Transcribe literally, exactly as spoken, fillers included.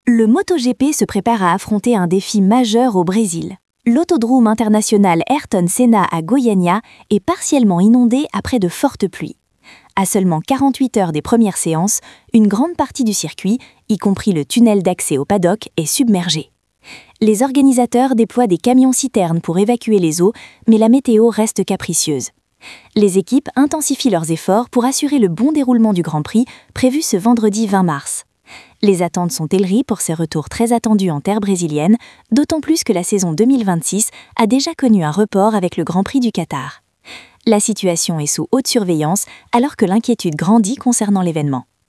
Le MotoGP se prépare à affronter un défi majeur au Brésil. L'autodrome international Ayrton Senna à Goiânia est partiellement inondé après de fortes pluies. À seulement quarante-huit heures des premières séances, une grande partie du circuit, y compris le tunnel d'accès au paddock, est submergée. Les organisateurs déploient des camions-citernes pour évacuer les eaux, mais la météo reste capricieuse. Les équipes intensifient leurs efforts pour assurer le bon déroulement du Grand Prix, prévu ce vendredi vingt mars. Les attentes sont élevées pour ces retours très attendus en terre brésilienne, d'autant plus que la saison deux mille vingt-six a déjà connu un report avec le Grand Prix du Qatar. La situation est sous haute surveillance alors que l'inquiétude grandit concernant l'événement.